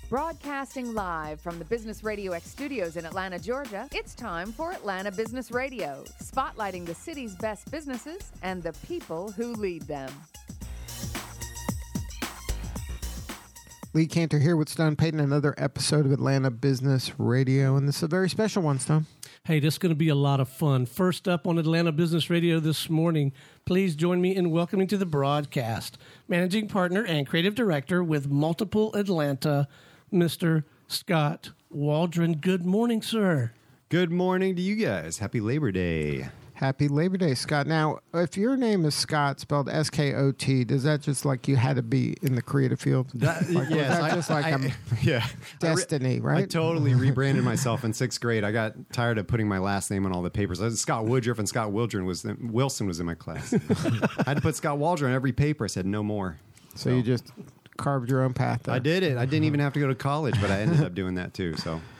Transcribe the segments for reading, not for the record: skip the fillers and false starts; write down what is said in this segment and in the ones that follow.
Broadcasting live from the Business Radio X studios in Atlanta, Georgia, it's time for Atlanta Business Radio, spotlighting the city's best businesses and the people who lead them. Lee Cantor here with Stone Payton, another episode of Atlanta Business Radio, and this is a very special one, Stone. Hey, this is going to be a lot of fun. First up on Atlanta Business Radio this morning, please join me in welcoming to the broadcast Managing Partner and Creative Director with Multiple Atlanta, Mr. Scott Waldron. Good morning, sir. Good morning to you guys. Happy Labor Day. Happy Labor Day, Scott. Now, if your name is Scott, spelled S-K-O-T, does that just like you had to be in the creative field? Destiny, right? I totally rebranded myself in sixth grade. I got tired of putting my last name on all the papers. Scott Woodruff and Scott Wilson was in my class. I had to put Scott Waldron on every paper. I said, no more. So you just carved your own path there. I did it. I didn't even have to go to college, but I ended up doing that too.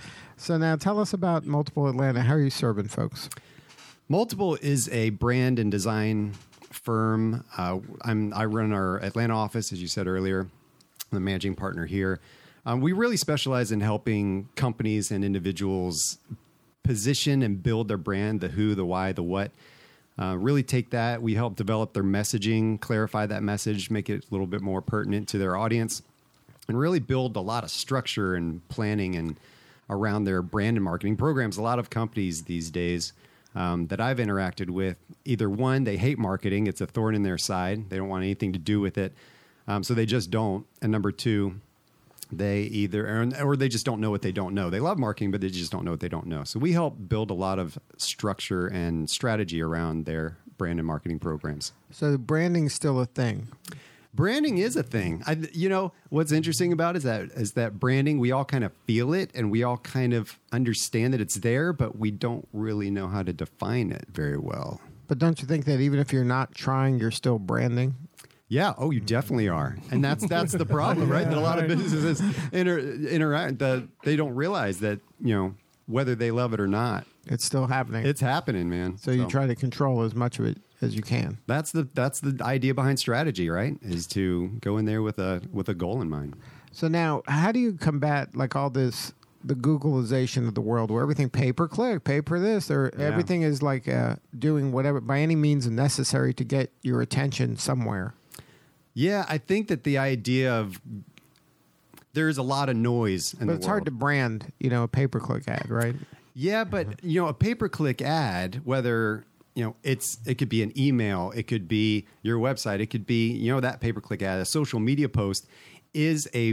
So now tell us about Multiple Atlanta. How are you serving folks? Multiple is a brand and design firm. I run our Atlanta office, as you said earlier. I'm the managing partner here. We really specialize in helping companies and individuals position and build their brand, the who, the why, the what. Really take that. We help develop their messaging, clarify that message, make it a little bit more pertinent to their audience, and really build a lot of structure and planning and around their brand and marketing programs. A lot of companies these days that I've interacted with, either one, they hate marketing. It's a thorn in their side. They don't want anything to do with it. So they just don't. And number two, they or they just don't know what they don't know. They love marketing, but they just don't know what they don't know. So we help build a lot of structure and strategy around their brand and marketing programs. So branding's still a thing. Branding is a thing. What's interesting about it is that branding, we all kind of feel it and we all kind of understand that it's there, but we don't really know how to define it very well. But don't you think that even if you're not trying, you're still branding? Yeah. Oh, you definitely are. And that's the problem, right? That a lot of businesses interact, that they don't realize that, whether they love it or not. It's still happening. It's happening, man. So you try to control as much of it as you can. That's the idea behind strategy, right? Is to go in there with a goal in mind. So now, how do you combat like all this, the Googleization of the world, where everything pay per click, pay per this, or everything is like doing whatever by any means necessary to get your attention somewhere? Yeah, I think that the idea of there's a lot of noise in the world. But it's hard to brand, a pay per click ad, right? Yeah, but a pay per click ad, whether it could be an email, it could be your website, it could be that pay per click ad, a social media post is a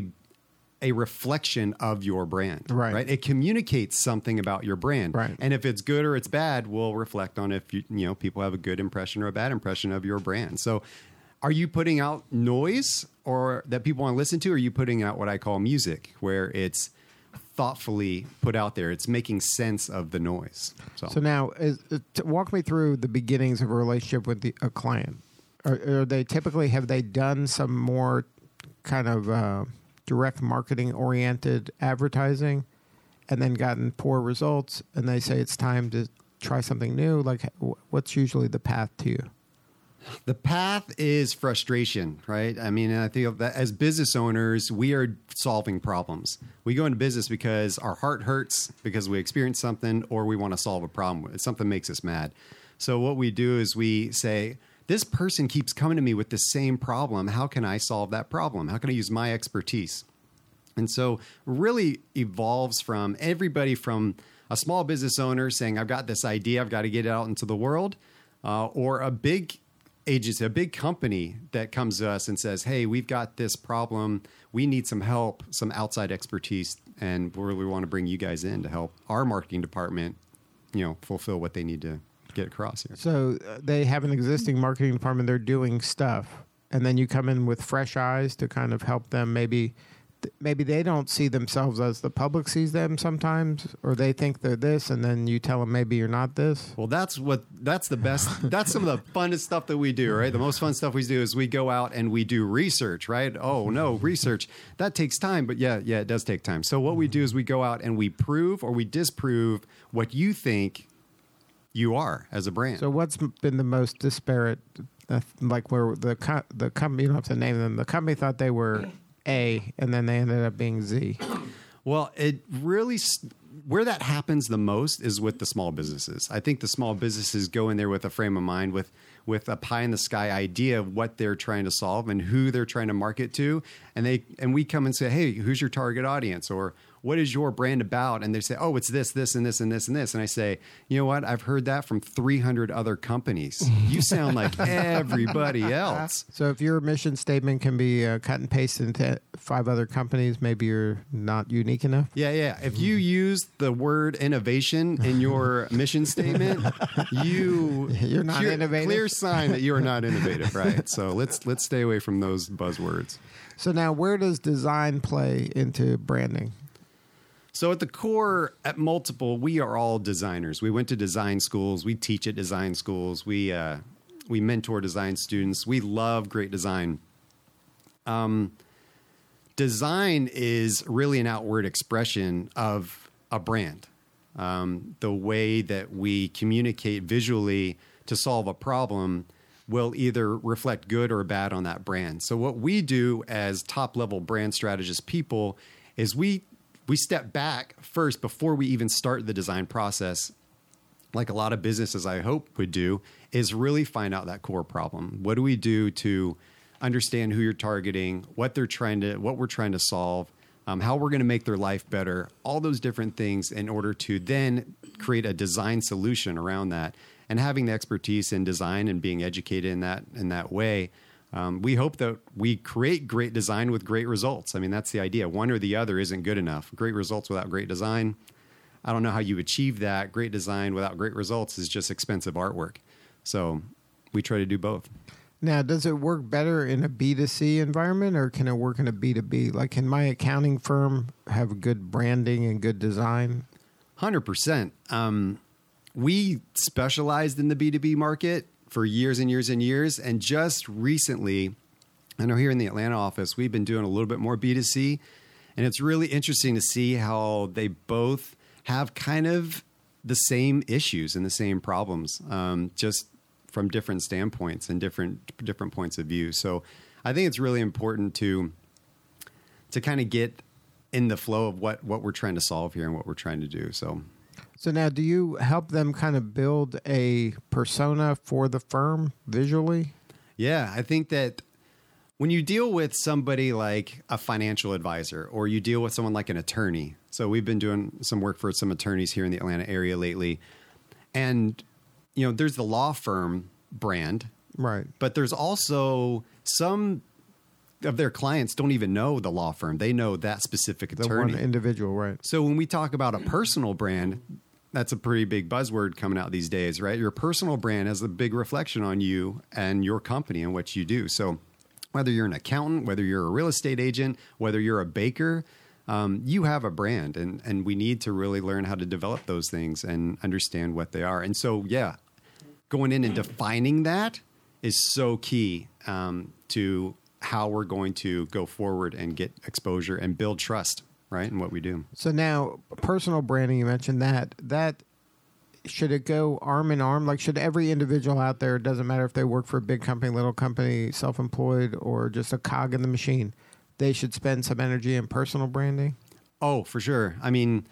reflection of your brand, right? It communicates something about your brand, right? And if it's good or it's bad, will reflect on if people have a good impression or a bad impression of your brand. So, are you putting out noise or that people want to listen to? Or are you putting out what I call music, where it's thoughtfully put out there? It's making sense of the noise. So now, walk me through the beginnings of a relationship with a client. Are they typically, have they done some more kind of direct marketing oriented advertising and then gotten poor results, and they say it's time to try something new? Like, what's usually the path to you? The path is frustration, right? I mean, I think that as business owners, we are solving problems. We go into business because our heart hurts, because we experience something, or we want to solve a problem. Something makes us mad. So what we do is we say, this person keeps coming to me with the same problem. How can I solve that problem? How can I use my expertise? And so really evolves from everybody from a small business owner saying, I've got this idea, I've got to get it out into the world, or a big agency, a big company that comes to us and says, hey, we've got this problem. We need some help, some outside expertise, and we really want to bring you guys in to help our marketing department, fulfill what they need to get across here. So they have an existing marketing department. They're doing stuff, and then you come in with fresh eyes to kind of help them. Maybe they don't see themselves as the public sees them sometimes, or they think they're this, and then you tell them maybe you're not this. Well, that's the best. That's some of the funnest stuff that we do, right? The most fun stuff we do is we go out and we do research, right? Oh, no, research. That takes time, but yeah, it does take time. So what we do is we go out and we prove or we disprove what you think you are as a brand. So what's been the most disparate, like where the company, you don't have to name them, the company thought they were A, and then they ended up being Z? Well, it really where that happens the most is with the small businesses. I think the small businesses go in there with a frame of mind, with a pie in the sky idea of what they're trying to solve and who they're trying to market to, and we come and say, hey, who's your target audience, or what is your brand about? And they say, oh, it's this, this, and this, and this, and this. And I say, you know what? I've heard that from 300 other companies. You sound like everybody else. So if your mission statement can be cut and pasted into 5 other companies, maybe you're not unique enough? Yeah. If you use the word innovation in your mission statement, you're not innovative. Clear sign that you are not innovative, right? So let's stay away from those buzzwords. So now where does design play into branding? So at the core, at Multiple, we are all designers. We went to design schools. We teach at design schools. We mentor design students. We love great design. Design is really an outward expression of a brand. The way that we communicate visually to solve a problem will either reflect good or bad on that brand. So what we do as top-level brand strategist people is we step back first before we even start the design process, like a lot of businesses I hope would do, is really find out that core problem. What do we do to understand who you're targeting, what we're trying to solve, how we're going to make their life better, all those different things in order to then create a design solution around that. And having the expertise in design and being educated in that way, we hope that we create great design with great results. I mean, that's the idea. One or the other isn't good enough. Great results without great design, I don't know how you achieve that. Great design without great results is just expensive artwork. So we try to do both. Now, does it work better in a B2C environment, or can it work in a B2B? Like, can my accounting firm have good branding and good design? 100%. We specialized in the B2B market for years and years and years. And just recently, I know here in the Atlanta office, we've been doing a little bit more B2C. And it's really interesting to see how they both have kind of the same issues and the same problems, just from different standpoints and different points of view. So I think it's really important to kind of get in the flow of what we're trying to solve here and what we're trying to do. So now, do you help them kind of build a persona for the firm visually? Yeah, I think that when you deal with somebody like a financial advisor, or you deal with someone like an attorney. So we've been doing some work for some attorneys here in the Atlanta area lately. And, you know, there's the law firm brand. Right. But there's also some of their clients don't even know the law firm. They know that specific attorney. The one individual, right. So when we talk about a personal brand, that's a pretty big buzzword coming out these days, right? Your personal brand has a big reflection on you and your company and what you do. So whether you're an accountant, whether you're a real estate agent, whether you're a baker, you have a brand, and we need to really learn how to develop those things and understand what they are. And so, yeah, going in and defining that is so key to how we're going to go forward and get exposure and build trust, right, in what we do. So now, personal branding, you mentioned that should it go arm in arm? Like, should every individual out there, it doesn't matter if they work for a big company, little company, self-employed, or just a cog in the machine, they should spend some energy in personal branding? Oh, for sure. I mean,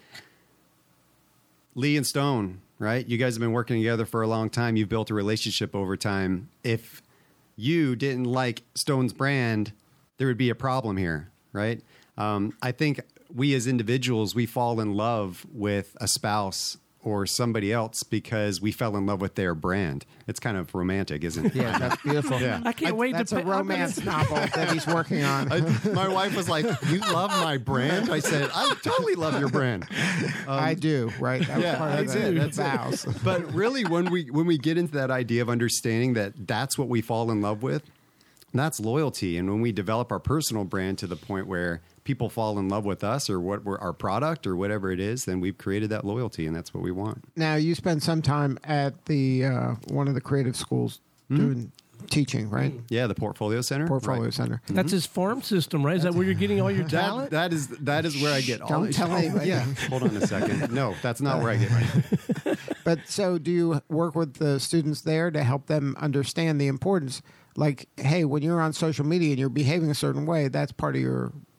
Lee and Stone, right? You guys have been working together for a long time. You've built a relationship over time. If you didn't like Stone's brand, there would be a problem here, right? I think we as individuals, we fall in love with a spouse or somebody else because we fell in love with their brand. It's kind of romantic, isn't it? Yeah, that's beautiful. I can't wait That's to a romance novel that he's working on. My wife was like, "You love my brand?" I said, "I totally love your brand." I do, right? That was yeah, part I of did. the That's vows. But really, when we get into that idea of understanding that that's what we fall in love with, that's loyalty. And when we develop our personal brand to the point where people fall in love with us or what we're, our product or whatever it is, then we've created that loyalty, and that's what we want. Now, you spent some time at the one of the creative schools doing teaching, right? Yeah, the Portfolio Center. Portfolio Right. Center. That's his farm system, right? Is that where you're getting all your talent? That is where I get all. Don't tell anybody. Yeah, hold on a second. No, that's not where I get my. But so do you work with the students there to help them understand the importance? Like, hey, when you're on social media and you're behaving a certain way, that's part of your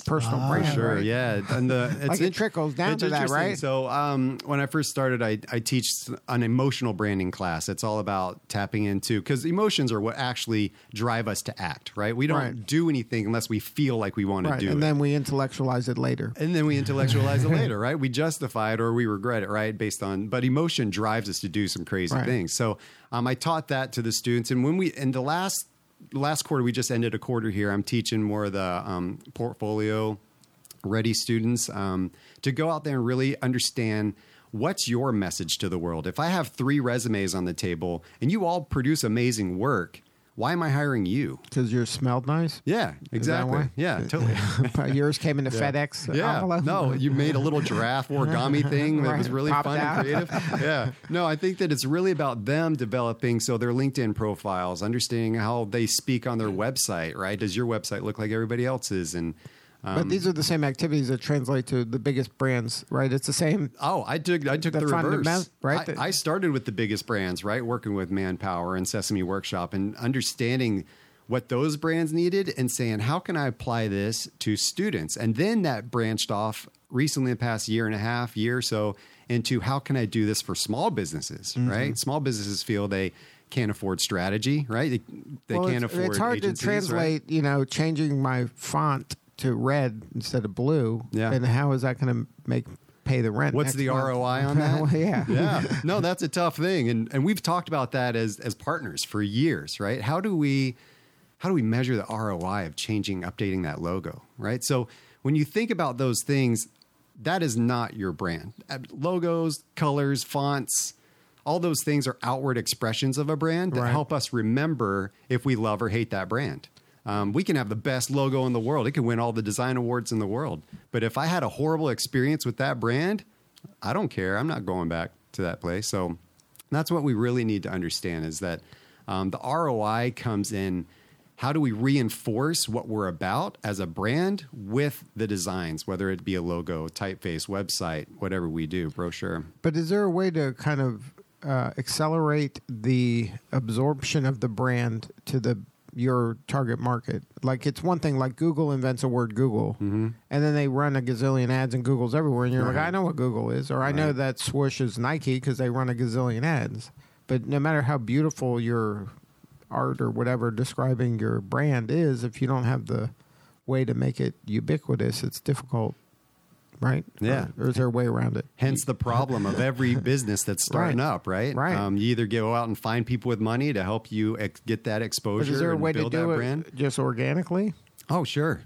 personal brand. Sure, right? yeah, and Like it trickles down to that, interesting. right? So when I first started, I teach an emotional branding class. It's all about tapping into, because emotions are what actually drive us to act, right? We don't Right. do anything unless we feel like we want to Right, do and it. then we intellectualize it later. And then we intellectualize it later, right? We justify it or we regret it, right? Based on, but emotion drives us to do some crazy Right. things. So I taught that to the students. And when in the last quarter, we just ended a quarter here, I'm teaching more of the portfolio ready students to go out there and really understand what's your message to the world. If I have 3 resumes on the table and you all produce amazing work, why am I hiring you? Because yours smelled nice? Yeah, exactly. why? Yeah, totally. Yours came in a FedEx envelope? No, you made a little giraffe origami thing that was Right. really Popped fun out. and creative. Yeah. No, I think that it's really about them developing their LinkedIn profiles, understanding how they speak on their website, right? Does your website look like everybody else's? And But these are the same activities that translate to the biggest brands, right? It's the same. I took the reverse. fundament, right? I started with the biggest brands, right? Working with Manpower and Sesame Workshop and understanding what those brands needed and saying, how can I apply this to students? And then that branched off recently, the past year and a half, year or so, into how can I do this for small businesses, right? Small businesses feel they can't afford strategy, right? They Well, can't afford it's hard agencies, to translate, changing my font to red instead of blue. Yeah. And how is that going to pay the rent? What's next the month? ROI on that? Well, yeah. Yeah. No, that's a tough thing. And we've talked about that as partners for years, right? How do we measure the ROI of updating that logo, right? So when you think about those things, that is not your brand. Logos, colors, fonts, all those things are outward expressions of a brand that Right. help us remember if we love or hate that brand. We can have the best logo in the world. It can win all the design awards in the world. But if I had a horrible experience with that brand, I don't care. I'm not going back to that place. So that's what we really need to understand is that the ROI comes in. How do we reinforce what we're about as a brand with the designs, whether it be a logo, typeface, website, whatever we do, brochure? But is there a way to kind of accelerate the absorption of the brand to your target market? Like, it's one thing, like Google invents a word Google, and then they run a gazillion ads and Google's everywhere, and you're like, I know what Google is, or I know that swoosh is Nike because they run a gazillion ads. But no matter how beautiful your art or whatever describing your brand is, if you don't have the way to make it ubiquitous, it's difficult, right? Yeah. Or is there a way around it? Hence the problem of every business that's starting Right. up, right? Right. You either go out and find people with money to help you get that But exposure is there a and way to build do that it brand. just organically? Oh, sure.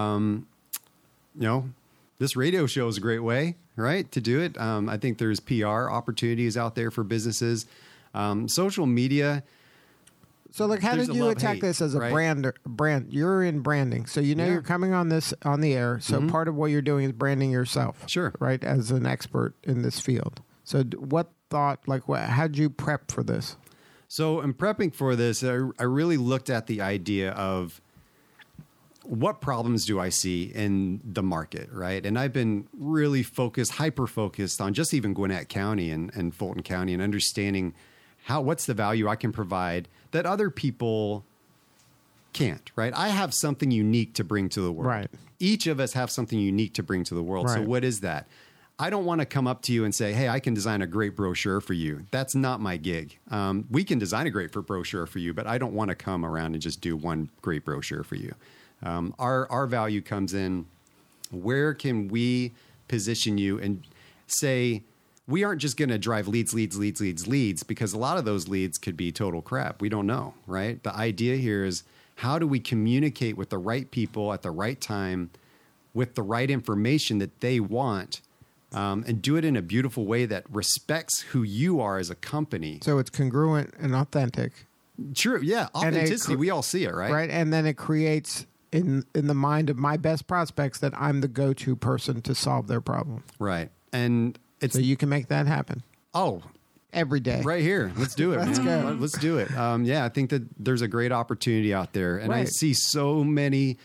This radio show is a great way, right, to do it. I think there's PR opportunities out there for businesses. Social media. So, like, how There's did a you love-hate, attack this as a right? brand? You're in branding, so Yeah. you're coming on the air. So part of what you're doing is branding yourself, Sure. right, as an expert in this field. So, what thought, how did you prep for this? So in prepping for this, I really looked at the idea of what problems do I see in the market, right? And I've been really hyper-focused on just even Gwinnett County and Fulton County and understanding what's the value I can provide that other people can't, right? I have something unique to bring to the world. Right. Each of us have something unique to bring to the world. So Right. what is that? I don't want to come up to you and say, hey, I can design a great brochure for you. That's not my gig. We can design a great brochure for you, but I don't want to come around and just do one great brochure for you. Our value comes in, where can we position you and say, we aren't just going to drive leads, because a lot of those leads could be total crap. We don't know, right? The idea here is, how do we communicate with the right people at the right time with the right information that they want, and do it in a beautiful way that respects who you are as a company? So it's congruent and authentic, True, yeah. And Authenticity, we all see it, right? right? And then it creates in the mind of my best prospects that I'm the go-to person to solve their problem. Right. And it's, So you can make that happen every day. right here. Let's do it. Let's man. go. Let's do it. I think that there's a great opportunity out there. And I Right. see so many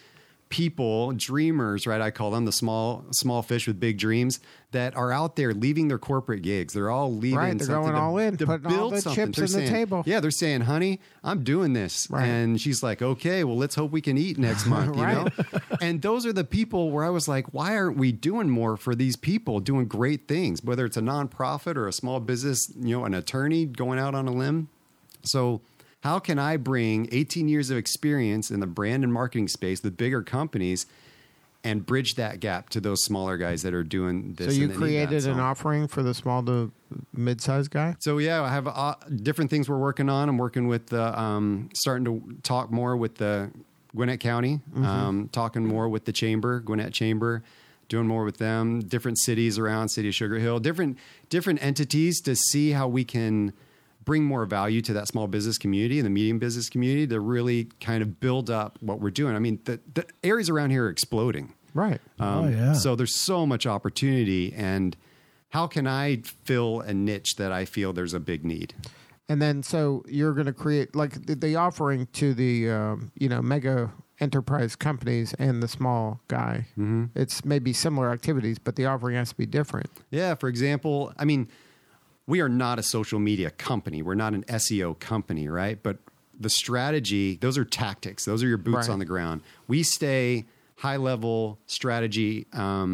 people, dreamers, right? I call them the small fish with big dreams that are out there leaving their corporate gigs. They're all leaving. Right, they're something going all in, to putting all build the something. chips They're in the saying, table. Yeah, they're saying, honey, I'm doing this. Right. And she's like, okay, well, let's hope we can eat next month, you know? And those are the people where I was like, why aren't we doing more for these people doing great things, whether it's a nonprofit or a small business, you know, an attorney going out on a limb. So how can I bring 18 years of experience in the brand and marketing space with bigger companies and bridge that gap to those smaller guys that are doing this? So you and that need created that. an offering for the small to mid-sized guy? So yeah, I have different things we're working on. I'm working with starting to talk more with the Gwinnett County, talking more with the Chamber, Gwinnett Chamber, doing more with them, different cities around City of Sugar Hill, different entities to see how we can bring more value to that small business community and the medium business community to really kind of build up what we're doing. I mean, the areas around here are exploding. Right. So there's so much opportunity, and how can I fill a niche that I feel there's a big need? And then, so you're going to create like the offering to the mega enterprise companies and the small guy. Mm-hmm. It's maybe similar activities, but the offering has to be different. Yeah. For example, I mean, we are not a social media company. We're not an SEO company, right? But the strategy, those are tactics. Those are your boots on the ground. We stay high level strategy,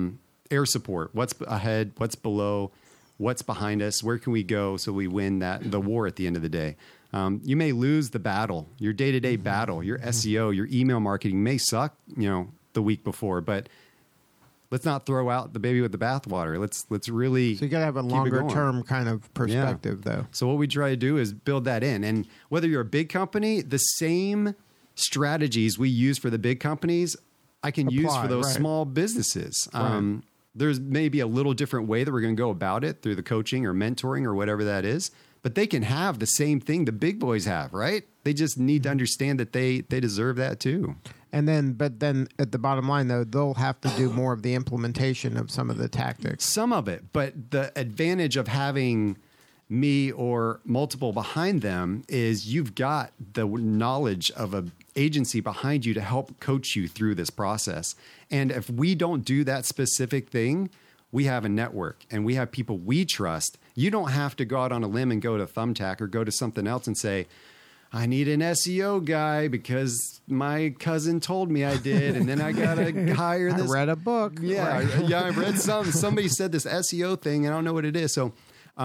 air support. What's ahead? What's below? What's behind us? Where can we go so we win the war at the end of the day? You may lose the battle, your day-to-day battle, your SEO, your email marketing may suck, the week before, but let's not throw out the baby with the bathwater. Let's really. So you got to have a longer term kind of perspective, though. So what we try to do is build that in, and whether you're a big company, the same strategies we use for the big companies, I can use for those small businesses. There's maybe a little different way that we're going to go about it through the coaching or mentoring or whatever that is, but they can have the same thing the big boys have, right? They just need to understand that they deserve that too. But then at the bottom line, though, they'll have to do more of the implementation of some of the tactics. Some of it, but the advantage of having me or multiple behind them is you've got the knowledge of an agency behind you to help coach you through this process. And if we don't do that specific thing, we have a network and we have people we trust. You don't have to go out on a limb and go to Thumbtack or go to something else and say, I need an SEO guy because my cousin told me I did, and then I got to hire this. I read a book. Yeah, I read somebody said this SEO thing, and I don't know what it is. So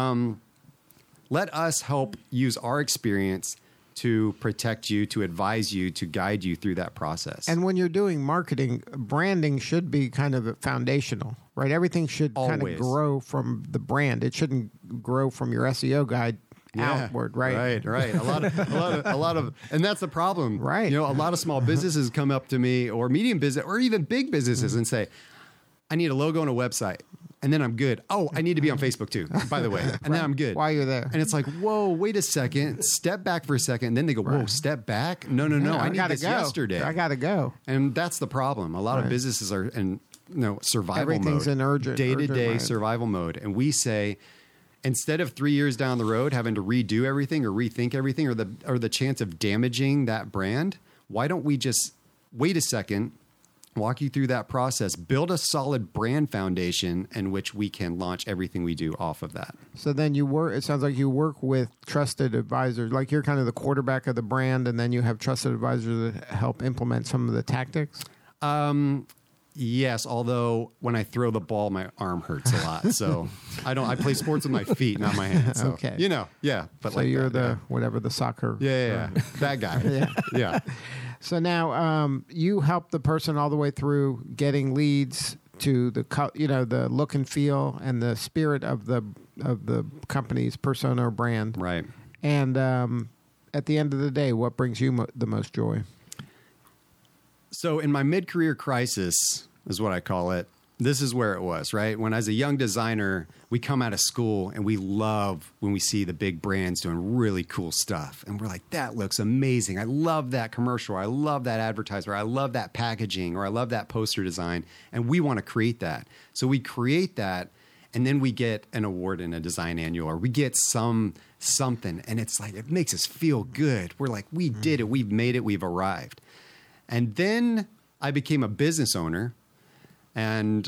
let us help use our experience to protect you, to advise you, to guide you through that process. And when you're doing marketing, branding should be kind of foundational, right? Everything should kind of grow from the brand. It shouldn't grow from your SEO guide outward, right? Right. A lot of, and that's the problem, right? A lot of small businesses come up to me, or medium business, or even big businesses, and say, "I need a logo and a website." And then I'm good. Oh, I need to be on Facebook too, by the way. And then I'm good. While you're there. And it's like, whoa, wait a second. Step back for a second. And then they go, whoa, step back? No. I need this yesterday. I got to go. And that's the problem. A lot of businesses are in survival Everything's mode. in urgent. Day-to-day survival mode. And we say, instead of 3 years down the road having to redo everything or rethink everything or the chance of damaging that brand, why don't we just wait a second, walk you through that process, build a solid brand foundation in which we can launch everything we do off of that. So then it sounds like you work with trusted advisors, like you're kind of the quarterback of the brand, and then you have trusted advisors that help implement some of the tactics? Yes, although when I throw the ball, my arm hurts a lot. So I play sports with my feet, not my hands. So, okay. But so like you're that, whatever the soccer. Yeah. That guy. Yeah. So now you help the person all the way through getting leads to the look and feel and the spirit of the company's persona or brand. Right. And at the end of the day, what brings you the most joy? So in my mid-career crisis is what I call it. This is where it was, right? When as a young designer, we come out of school and we love when we see the big brands doing really cool stuff. And we're like, that looks amazing. I love that commercial. I love that advertiser. I love that packaging, or I love that poster design. And we want to create that. So we create that, and then we get an award in a design annual, or we get something. And it's like, it makes us feel good. We're like, we did it. We've made it. We've arrived. And then I became a business owner, and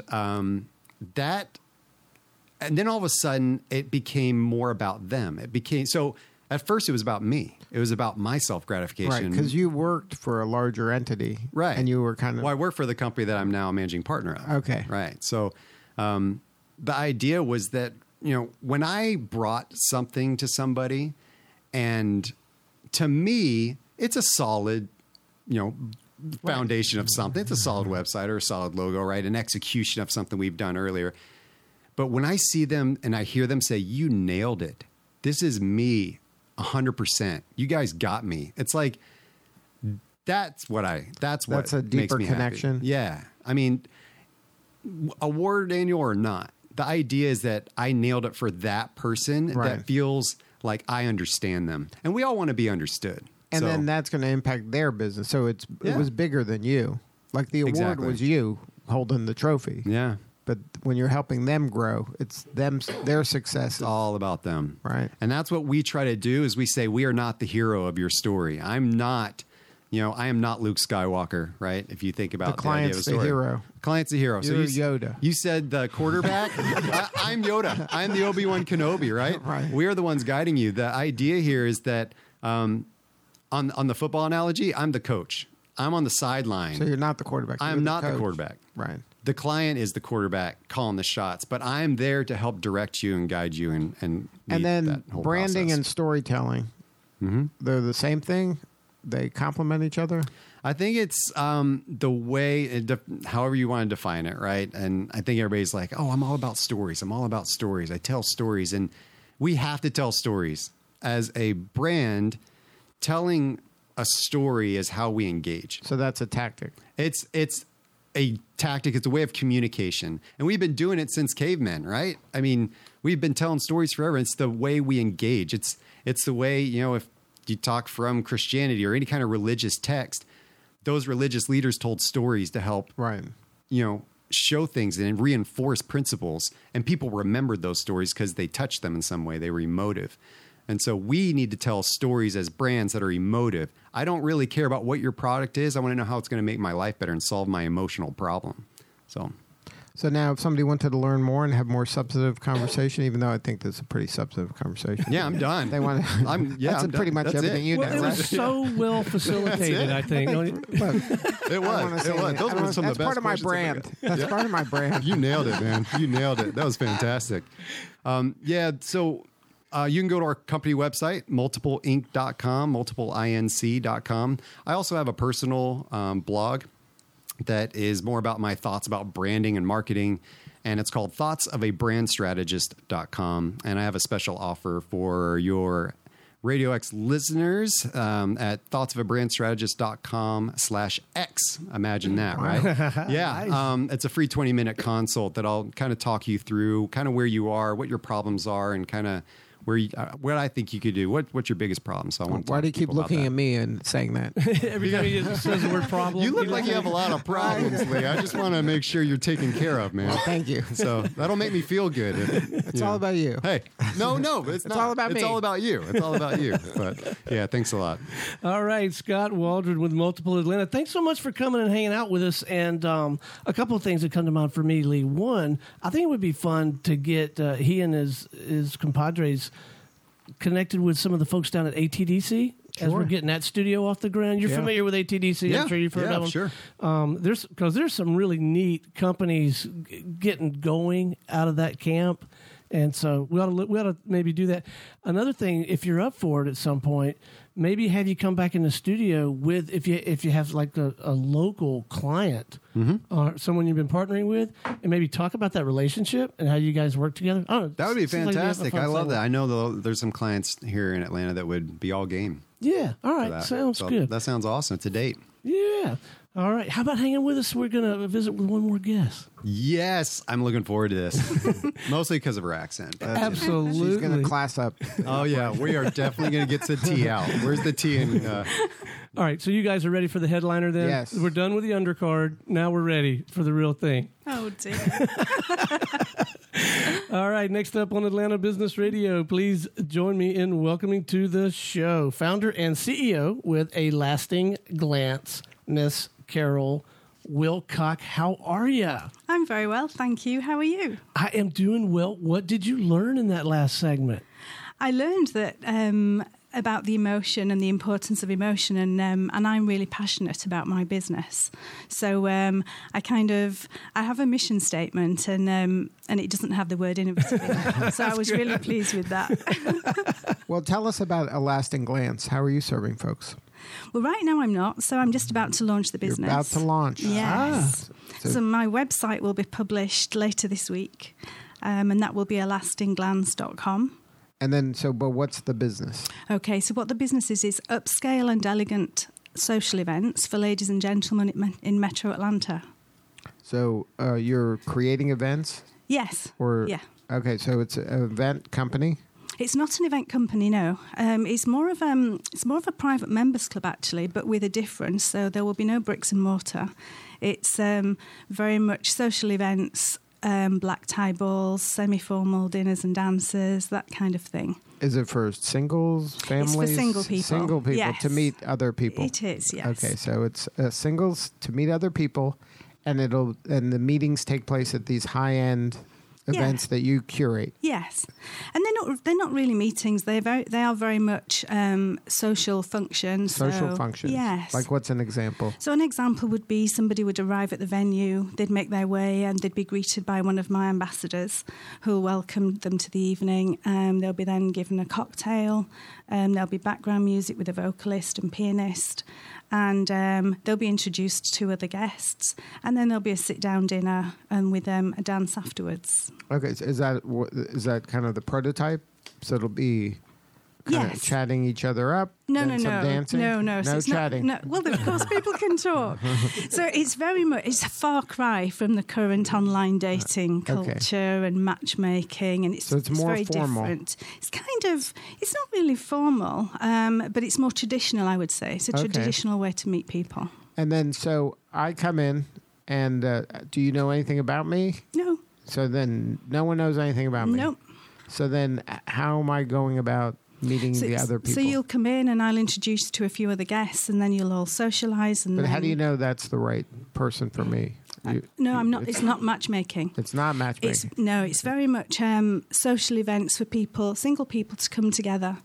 and then all of a sudden it became more about them. So at first it was about me. It was about my self-gratification. Right, because you worked for a larger entity. Right. And you were kind of... Well, I work for the company that I'm now a managing partner of. Okay. Right. So the idea was that, when I brought something to somebody, and to me, it's a solid, foundation of something. It's a solid website or a solid logo, right? An execution of something we've done earlier. But when I see them and I hear them say, "You nailed it. This is me 100%. You guys got me." It's like, that's a deeper makes me connection. Happy. Yeah. I mean, award annual or not, the idea is that I nailed it for that person that feels like I understand them. And we all want to be understood. And then that's going to impact their business. So it was bigger than you. Like the award was you holding the trophy. Yeah. But when you're helping them grow, it's their success. It's all about them. Right. And that's what we try to do is we say, we are not the hero of your story. I am not Luke Skywalker, right? If you think about the client's the hero. Client's the hero. You're So Yoda. You said the quarterback. I'm Yoda. I'm the Obi-Wan Kenobi, right? Right. We are the ones guiding you. The idea here is that on the football analogy, I'm the coach. I'm on the sideline. So you're not the quarterback. I'm not the quarterback. Right. The client is the quarterback calling the shots, but I'm there to help direct you and guide you and lead then that whole branding process. and storytelling, they're the same thing? They complement each other? I think it's the way, however you want to define it, right? And I think everybody's like, "Oh, I'm all about stories. I'm all about stories. I tell stories." And we have to tell stories. As a brand, telling a story is how we engage. So that's a tactic. It's a tactic. It's a way of communication. And we've been doing it since cavemen, right? I mean, we've been telling stories forever. It's the way we engage. It's the way, if you talk from Christianity or any kind of religious text, those religious leaders told stories to help, show things and reinforce principles. And people remembered those stories because they touched them in some way. They were emotive. And so we need to tell stories as brands that are emotive. I don't really care about what your product is. I want to know how it's going to make my life better and solve my emotional problem. So now if somebody wanted to learn more and have more substantive conversation, even though I think this is a pretty substantive conversation. Yeah, I'm done. They want to, that's pretty much that's everything you know. It was so well facilitated, I think. Look, It was. Those were some of the best part of my questions brand. That's part of my brand. You nailed it, man. You nailed it. That was fantastic. So you can go to our company website, multipleinc.com, multipleinc.com. I also have a personal blog that is more about my thoughts about branding and marketing, and it's called thoughtsofabrandsstrategist.com. And I have a special offer for your Radio X listeners at thoughtsofabrandsstrategist.com/X. Imagine that, right? Yeah. Nice. It's a free 20-minute consult that I'll kind of talk you through kind of where you are, what your problems are, and kind of what I think you could do. What's your biggest problem? So I want to Why do you keep looking at me and saying that? Every time he says the word problem. You look like you have a lot of problems, Lee. I just want to make sure you're taken care of, man. Well, thank you. So that'll make me feel good. It's all about you. Hey, no, it's not. all about me. It's all about you. It's all about you. But yeah, thanks a lot. All right, Scott Waldron with Multiple Atlanta. Thanks so much for coming and hanging out with us. And a couple of things that come to mind for me, Lee. One, I think it would be fun to get he and his compadres connected with some of the folks down at ATDC as we're getting that studio off the ground. You're familiar with ATDC? Yeah. I'm sure you've heard of them. Sure. There's some really neat companies getting going out of that camp. And so we ought to maybe do that. Another thing, if you're up for it at some point, maybe have you come back in the studio with if you have like a local client or someone you've been partnering with, and maybe talk about that relationship and how you guys work together. Oh, That would be fantastic. I love that. I know there's some clients here in Atlanta that would be all game. Yeah. All for right. that. Sounds So good. That sounds awesome. It's a date. Yeah. All right. How about hanging with us? We're going to visit with one more guest. Yes, I'm looking forward to this. Mostly because of her accent. Absolutely. She's going to class up. Oh, yeah. We are definitely going to get the tea out. Where's the tea? All right. So you guys are ready for the headliner then? Yes. We're done with the undercard. Now we're ready for the real thing. Oh, dear. All right. Next up on Atlanta Business Radio, please join me in welcoming to the show founder and CEO with A Lasting Glance, Miss Carol Wilcock. How are you? I'm very well, thank you. How are you? I am doing well. What did you learn in that last segment? I learned that about the emotion and the importance of emotion, and I'm really passionate about my business. So I have a mission statement, and it doesn't have the word innovative in it. So I was really pleased with that. Well, tell us about A Lasting Glance. How are you serving folks? Well, right now I'm not, so I'm just about to launch the business. You're about to launch. Yes. So my website will be published later this week, and that will be alastingglance.com. And then, but what's the business? Okay, so what the business is upscale and elegant social events for ladies and gentlemen in Metro Atlanta. So you're creating events? Yes. Yeah. Okay, so it's an event company? It's not an event company, no. It's more of a private members club, actually, but with a difference. So there will be no bricks and mortar. It's very much social events, black tie balls, semi-formal dinners and dances, that kind of thing. Is it for singles, families? It's for single people. Single people, yes. To meet other people. It is, yes. Okay, so it's singles to meet other people, and the meetings take place at these high-end events that you curate. Yes, and they're not really meetings. They are very much social functions. Social functions. Yes. Like what's an example? So an example would be somebody would arrive at the venue, they'd make their way, and they'd be greeted by one of my ambassadors who will welcome them to the evening. They'll be then given a cocktail. There'll be background music with a vocalist and pianist. And they'll be introduced to other guests, and then there'll be a sit-down dinner and with a dance afterwards. Okay, so is that kind of the prototype? So it'll be kind of chatting each other up. No. Dancing? No. So it's chatting. Well, of course, people can talk. So it's a far cry from the current online dating culture and matchmaking, and it's more very formal. different. It's not really formal, but it's more traditional, I would say. It's a traditional way to meet people. And then, so I come in, and do you know anything about me? No. So then, no one knows anything about me. Nope. So then, how am I going about meeting the other people? So you'll come in and I'll introduce you to a few other guests, and then you'll all socialise. But how do you know that's the right person for me? No, I'm not. It's not matchmaking. It's not matchmaking. It's very much social events for people, single people, to come together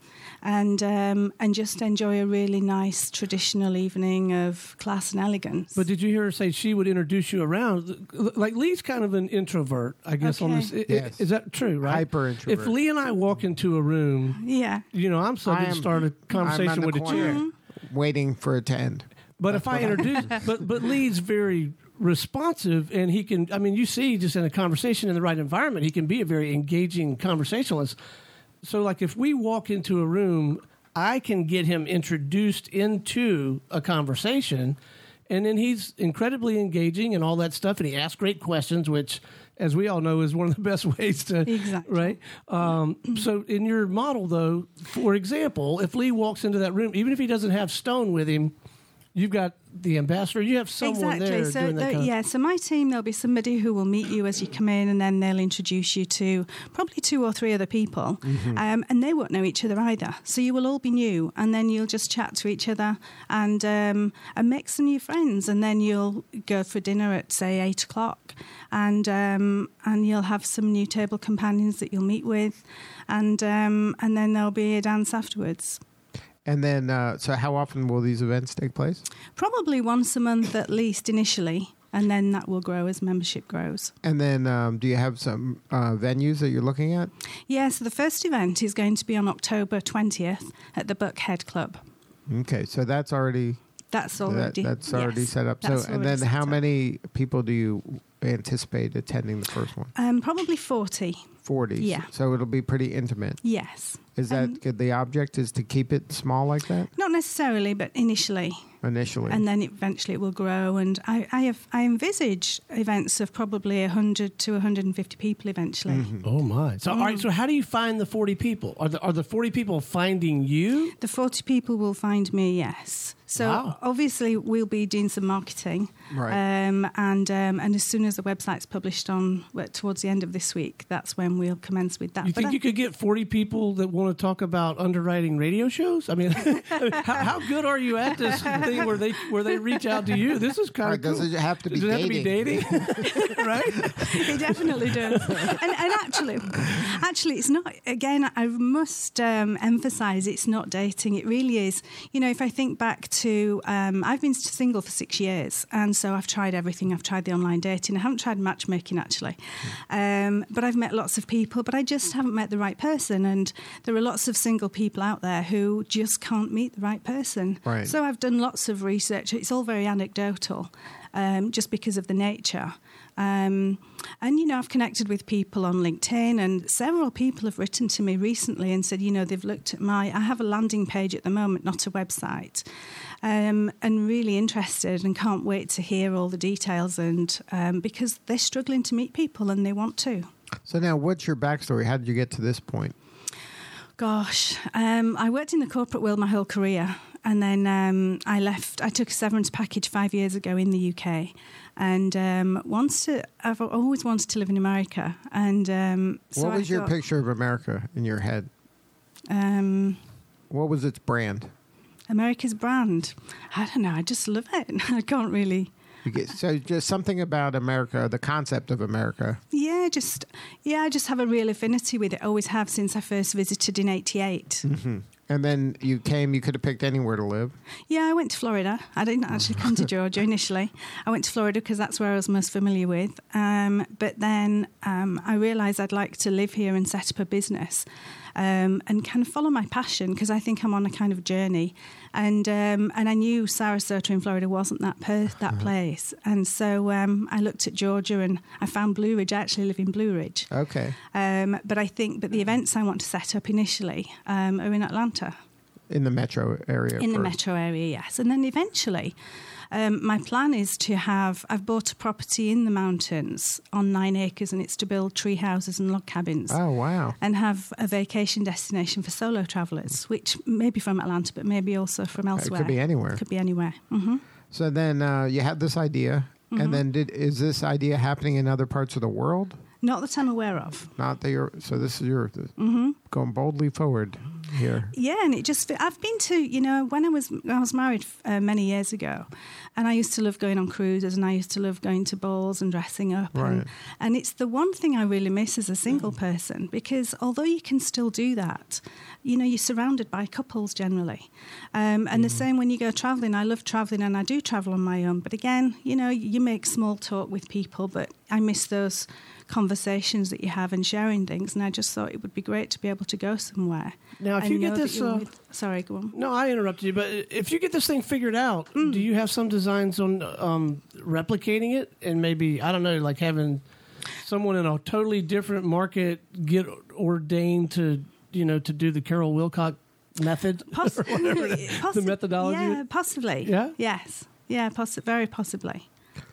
and just enjoy a really nice traditional evening of class and elegance. But did you hear her say she would introduce you around? Like Lee's kind of an introvert, I guess. Okay. On this, Yes. Is that true? Right? Hyper introvert. If Lee and I walk into a room, I'm subject to start a conversation with a chair, waiting for it to end. But if I introduce, but Lee's very responsive, and he can. I mean, you see, just in a conversation in the right environment, he can be a very engaging conversationalist. So, like, if we walk into a room, I can get him introduced into a conversation, and then he's incredibly engaging and all that stuff, and he asks great questions, which, as we all know, is one of the best ways to right. So, in your model, though, for example, if Lee walks into that room, even if he doesn't have Stone with him, you've got the ambassador. You have someone there doing that. So my team, there'll be somebody who will meet you as you come in, and then they'll introduce you to probably 2 or 3 other people, and they won't know each other either. So you will all be new, and then you'll just chat to each other and make some new friends, and then you'll go for dinner at, say, 8:00, and you'll have some new table companions that you'll meet with, and then there'll be a dance afterwards. And then, so how often will these events take place? Probably once a month at least initially, and then that will grow as membership grows. And then do you have some venues that you're looking at? Yeah, so the first event is going to be on October 20th at the Buckhead Club. Okay, so that's already... That's already set up. So, and then how many people do you anticipate attending the first one? Probably 40. 40. Yeah. So it'll be pretty intimate. Yes. Is that the object is to keep it small like that? Not necessarily, but initially. And then eventually it will grow. And I envisage events of probably 100 to 150 people eventually. Mm-hmm. Oh, my. So, all right, so how do you find the 40 people? Are the 40 people finding you? The 40 people will find me, yes. So Wow. obviously we'll be doing some marketing, Right. and as soon as the website's published towards the end of this week, that's when we'll commence with that. You think you could get 40 people that want to talk about underwriting radio shows? I mean, how good are you at this thing where they reach out to you? This is kind of cool. Does it have to be Does it dating? have to be dating? Right? It definitely does. and actually, it's not. Again, I must emphasise it's not dating. It really is. You know, if I think back to, I've been single for 6 years, and so I've tried everything. I've tried the online dating. I haven't tried matchmaking actually, but I've met lots of people. But I just haven't met the right person. And there are lots of single people out there who just can't meet the right person. Right. So I've done lots of research. It's all very anecdotal, just because of the nature. And, you know, I've connected with people on LinkedIn, and several people have written to me recently and said, you know, they've looked at I have a landing page at the moment, not a website, and really interested and can't wait to hear all the details, and because they're struggling to meet people and they want to. So now, what's your backstory? How did you get to this point? Gosh, I worked in the corporate world my whole career, and then I left. I took a severance package 5 years ago in the UK, and I've always wanted to live in America. And so what was your picture of America in your head? What was its brand? America's brand? I don't know. I just love it. I can't really. So just something about America, the concept of America. I just have a real affinity with it. Always have since I first visited in '88. Mm-hmm. And then you could have picked anywhere to live. Yeah, I went to Florida. I didn't actually come to Georgia initially. I went to Florida because that's where I was most familiar with. But then I realised I'd like to live here and set up a business. And kind of follow my passion, because I think I'm on a kind of journey, and I knew Sarasota in Florida wasn't that place, and so I looked at Georgia and I found Blue Ridge. I actually live in Blue Ridge. Okay. But the events I want to set up initially are in Atlanta. In the metro area. In the metro area, yes, and then eventually. My plan is to I've bought a property in the mountains on 9 acres, and it's to build tree houses and log cabins. Oh, wow. And have a vacation destination for solo travellers, which may be from Atlanta, but maybe also from elsewhere. It could be anywhere. Could be anywhere. Mm-hmm. So then you had this idea, and then is this idea happening in other parts of the world? Not that I'm aware of. Not that so this is going boldly forward here. Yeah, and I've been to, you know, when I was married many years ago, and I used to love going on cruises, and I used to love going to balls and dressing up. Right. And it's the one thing I really miss as a single person, because although you can still do that, you know, you're surrounded by couples generally. And the same when you go travelling. I love travelling, and I do travel on my own. But again, you know, you make small talk with people, but I miss those conversations that you have and sharing things, and I just thought it would be great to be able to go somewhere. Now, if you get this, sorry, go on. No, I interrupted you, but if you get this thing figured out, do you have some designs on replicating it, and maybe, I don't know, like having someone in a totally different market get ordained to, you know, to do the Carol Wilcock method, or whatever the methodology? Yeah, possibly. Yeah. Yes. Yeah, very possibly.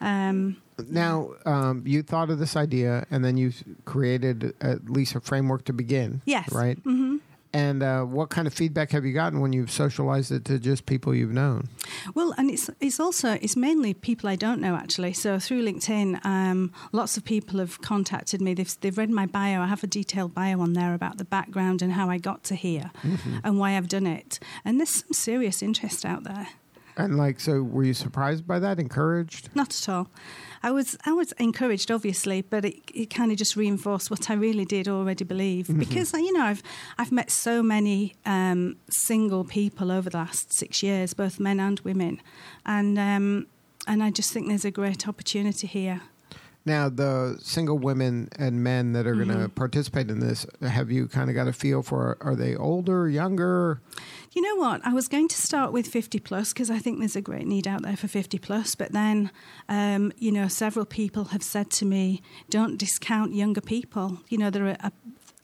Now, you thought of this idea, and then you created at least a framework to begin. Yes. Right? Mm-hmm. And what kind of feedback have you gotten when you've socialized it to just people you've known? Well, and it's mainly people I don't know, actually. So through LinkedIn, lots of people have contacted me. They've read my bio. I have a detailed bio on there about the background and how I got to here and why I've done it. And there's some serious interest out there. And so were you surprised by that, encouraged? Not at all. I was encouraged, obviously, but it kind of just reinforced what I really did already believe. Because, you know, I've met so many single people over the last 6 years, both men and women. And I just think there's a great opportunity here. Now, the single women and men that are going to participate in this, have you kind of got a feel for, are they older, younger? You know what? I was going to start with 50 plus because I think there's a great need out there for 50 plus. But then, you know, several people have said to me, don't discount younger people. You know, there are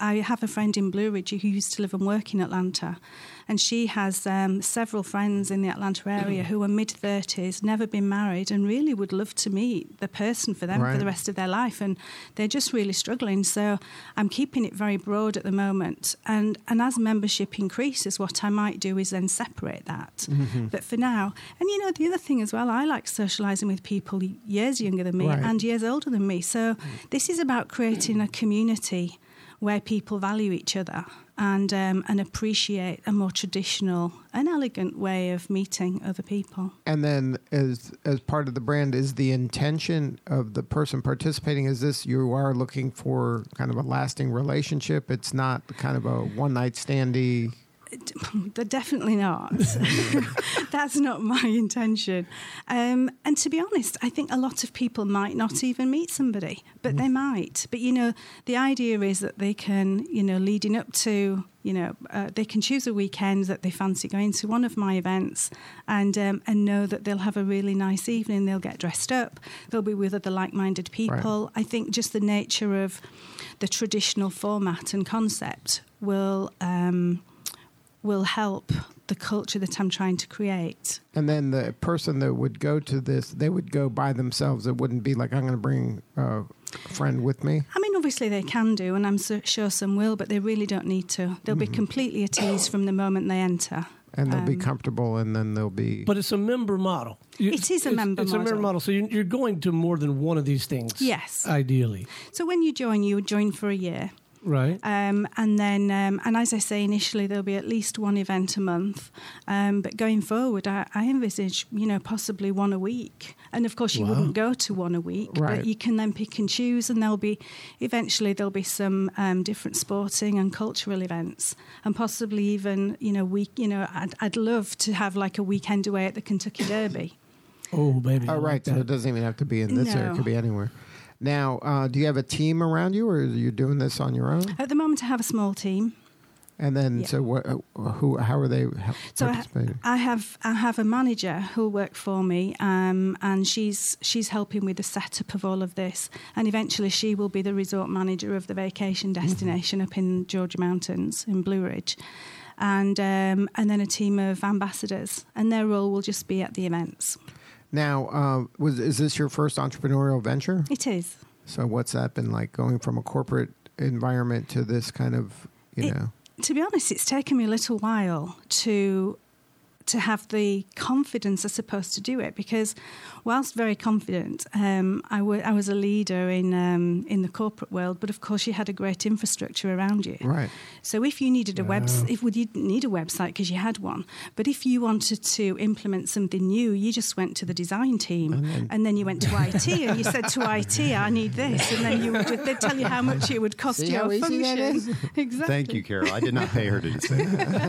I have a friend in Blue Ridge who used to live and work in Atlanta, and she has several friends in the Atlanta area who are mid-30s, never been married, and really would love to meet the person for them for the rest of their life, and they're just really struggling. So I'm keeping it very broad at the moment, and as membership increases, what I might do is then separate that. But for now, and you know, the other thing as well, I like socialising with people years younger than me and years older than me. So this is about creating a community where people value each other and appreciate a more traditional and elegant way of meeting other people. And then as part of the brand, is the intention of the person participating, is this you are looking for kind of a lasting relationship? It's not kind of a one-night standy... Definitely not. That's not my intention. And to be honest, I think a lot of people might not even meet somebody, but they might. But, you know, the idea is that they can, you know, leading up to, you know, they can choose a weekend that they fancy going to one of my events and know that they'll have a really nice evening. They'll get dressed up. They'll be with other like-minded people. Right. I think just the nature of the traditional format and concept will help the culture that I'm trying to create. And then the person that would go to this, they would go by themselves. It wouldn't be like, I'm going to bring a friend with me. I mean, obviously they can do, and I'm sure some will, but they really don't need to. They'll be completely at ease from the moment they enter. And they'll be comfortable, and then they'll be... But it's a member model. It is a member model. It's a member model, so you're going to more than one of these things. Yes. Ideally. So when you join for a year. Right. And then, and as I say, initially there'll be at least one event a month. But going forward, I envisage, you know, possibly one a week. And of course, you wouldn't go to one a week, but you can then pick and choose. And eventually there'll be some different sporting and cultural events, and possibly even, you know, I'd love to have like a weekend away at the Kentucky Derby. Oh, baby! Oh, right. So it doesn't even have to be in this area; it could be anywhere. Now, do you have a team around you, or are you doing this on your own? At the moment, I have a small team. And then, so what? How are they participating? I have a manager who'll work for me, and she's helping with the setup of all of this. And eventually, she will be the resort manager of the vacation destination up in Georgia Mountains in Blue Ridge, and then a team of ambassadors, and their role will just be at the events. Now, is this your first entrepreneurial venture? It is. So what's that been like, going from a corporate environment to this kind of, you know? To be honest, it's taken me a little while to have the confidence, I suppose, to do it, because whilst very confident, I was a leader in the corporate world, but of course you had a great infrastructure around you. Right. So if you needed a website, you didn't need a website because you had one, but if you wanted to implement something new, you just went to the design team, and then you went to IT, and you said to IT, I need this, and then they'd tell you how much it would cost your function. Exactly. Thank you, Carol. I did not pay her to say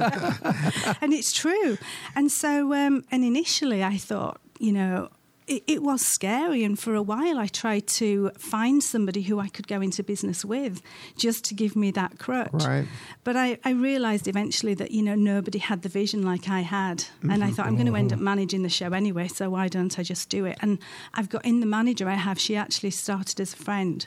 that. And it's true. And so, and initially I thought, you know, it was scary, and for a while I tried to find somebody who I could go into business with just to give me that crutch. Right. But I realised eventually that, you know, nobody had the vision like I had, and I thought, I'm going to end up managing the show anyway, so why don't I just do it? And I've got in the manager I have, she actually started as a friend.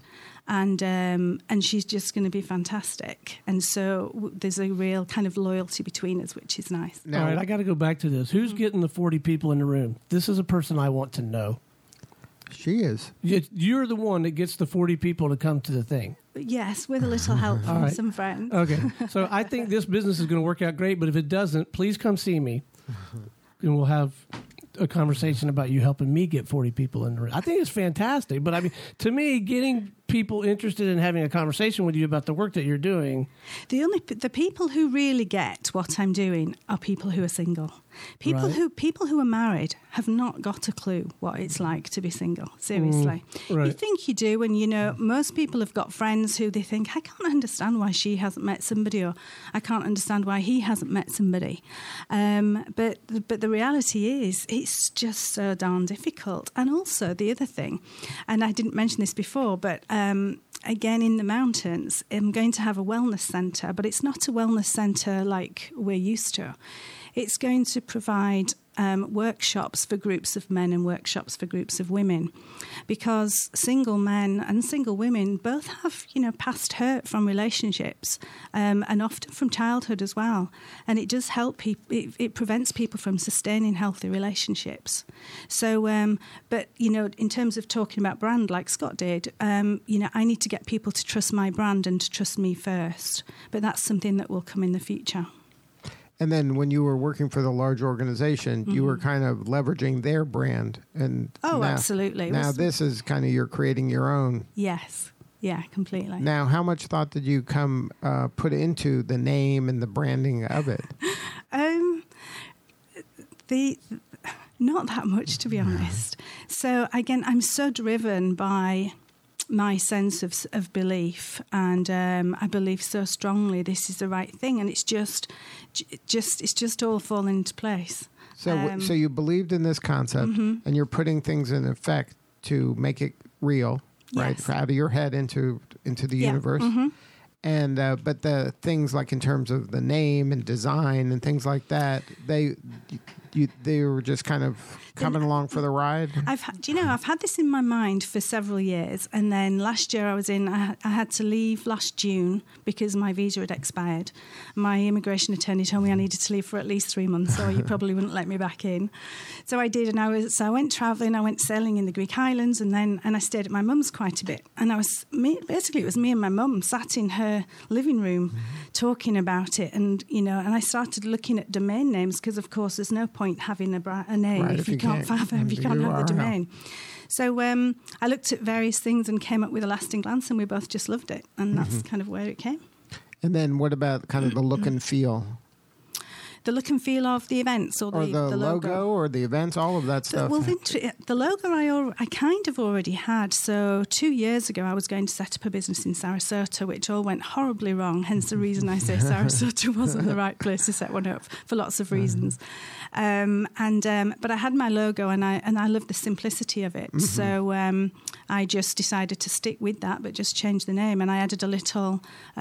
And she's just going to be fantastic. And so there's a real kind of loyalty between us, which is nice. All right, I got to go back to this. Who's getting the 40 people in the room? This is a person I want to know. She is. You're the one that gets the 40 people to come to the thing. Yes, with a little help from some friends. Okay. So I think this business is going to work out great, but if it doesn't, please come see me. And we'll have a conversation about you helping me get 40 people in the room. I think it's fantastic. But I mean, to me, getting people interested in having a conversation with you about the work that you're doing. The people who really get what I'm doing are people who are single. People who are married have not got a clue what it's like to be single. Seriously. You think you do, and you know, most people have got friends who they think, I can't understand why she hasn't met somebody, or I can't understand why he hasn't met somebody. But the reality is, it's just so darn difficult. And also the other thing, and I didn't mention this before, but again, in the mountains, I'm going to have a wellness centre, but it's not a wellness centre like we're used to. it's going to provide workshops for groups of men and workshops for groups of women, because single men and single women both have, past hurt from relationships, and often from childhood as well. And it does help people. It prevents people from sustaining healthy relationships. So, but in terms of talking about brand, like Scott did, I need to get people to trust my brand and to trust me first. But that's something that will come in the future. And then when you were working for the large organization, you were kind of leveraging their brand. And absolutely. Now this is kind of you're creating your own. Yes. Yeah, completely. Now, how much thought did you put into the name and the branding of it? Not that much, to be honest. So again, I'm so driven by my sense of belief, and I believe so strongly this is the right thing, and it's just all falling into place. So you believed in this concept, and you're putting things in effect to make it real, right? Yes. Out of your head into the universe. And but the things like in terms of the name and design and things like that, they were just kind of coming along for the ride. I've had this in my mind for several years, and then last year I had to leave last June because my visa had expired. My immigration attorney told me I needed to leave for at least 3 months, or you probably wouldn't let me back in. So I did, and I went travelling. I went sailing in the Greek islands, and I stayed at my mum's quite a bit. And it was me and my mum sat in her living room talking about it, and I started looking at domain names, because of course there's no point having a name if you can't have the domain. So I looked at various things and came up with A Lasting Glance, and we both just loved it, and that's kind of where it came. And then what about kind of the look and feel? The look and feel of the events, or the logo, or the events, all of that stuff. Well, the logo I kind of already had. So 2 years ago, I was going to set up a business in Sarasota, which all went horribly wrong. Hence the reason I say Sarasota wasn't the right place to set one up, for lots of reasons. But I had my logo, and I loved the simplicity of it. So I just decided to stick with that, but just change the name, and I added a little.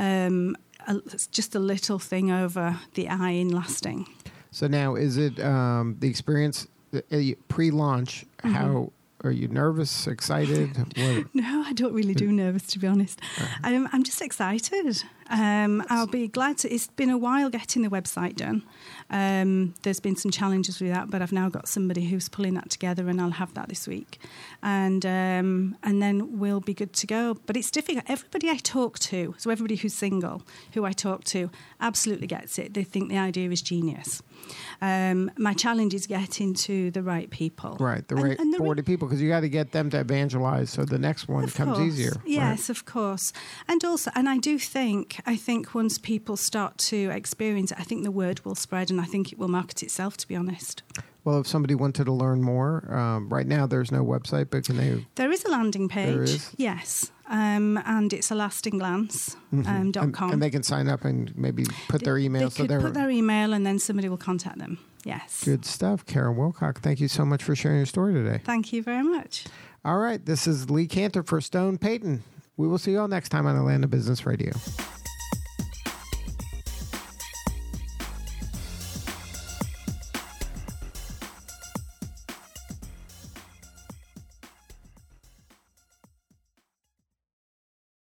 Just a little thing over the I in lasting. So now, is it the experience pre-launch? How are you nervous, excited? No, I don't really do nervous, to be honest. I'm just excited. I'll be glad to. It's been a while getting the website done. There's been some challenges with that, but I've now got somebody who's pulling that together, and I'll have that this week, and then we'll be good to go. But it's difficult. Everybody I talk to, so everybody who's single, who I talk to, absolutely gets it. They think the idea is genius. My challenge is getting to the right people. Right, the right 40 people, because you got to get them to evangelize, so the next one comes easier. Yes, right? Of course. And also, and I think once people start to experience it, I think the word will spread, and I think it will market itself, to be honest. Well, if somebody wanted to learn more, right now there's no website, but can they... There is a landing page. There is? Yes. And it's alastingglance.com. And they can sign up and maybe put their email. They could put their email, and then somebody will contact them. Yes. Good stuff. Karen Wilcock, thank you so much for sharing your story today. Thank you very much. All right. This is Lee Cantor for Stone Payton. We will see you all next time on Atlanta Business Radio.